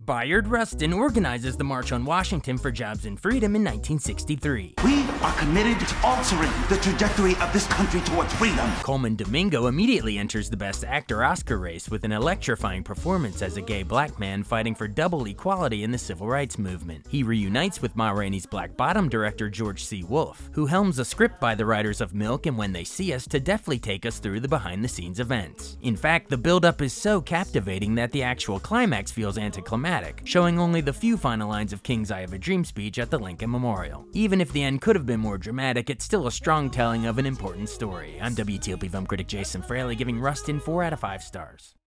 Bayard Rustin organizes the March on Washington for Jobs and Freedom in 1963. We are committed to altering the trajectory of this country towards freedom. Colman Domingo immediately enters the Best Actor Oscar race with an electrifying performance as a gay black man fighting for double equality in the civil rights movement. He reunites with Ma Rainey's Black Bottom director George C. Wolfe, who helms a script by the writers of Milk and When They See Us to deftly take us through the behind-the-scenes events. In fact, the build-up is so captivating that the actual climax feels anticlimactic, showing only the few final lines of King's I Have a Dream speech at the Lincoln Memorial. Even if the end could have been more dramatic, it's still a strong telling of an important story. I'm WTOP film critic Jason Fraley, giving Rustin 4 out of 5 stars.